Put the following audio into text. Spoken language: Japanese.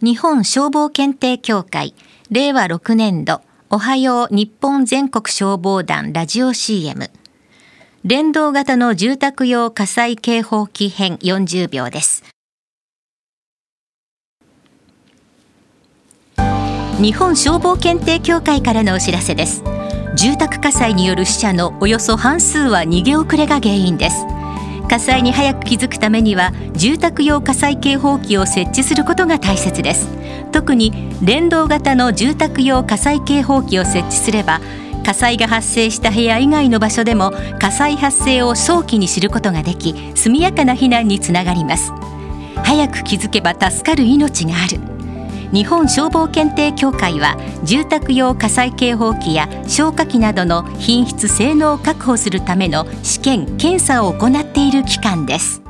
日本消防検定協会令和6年度おはよう日本全国消防団ラジオ CM 連動型の住宅用火災警報器編40秒です。日本消防検定協会からのお知らせです。住宅火災による死者のおよそ半数は逃げ遅れが原因です。火災に早く気づくためには住宅用火災警報器を設置することが大切です。特に連動型の住宅用火災警報器を設置すれば、火災が発生した部屋以外の場所でも火災発生を早期に知ることができ、速やかな避難につながります。早く気づけば助かる命がある。日本消防検定協会は住宅用火災警報器や消火器などの品質・性能を確保するための試験・検査を行っている機関です。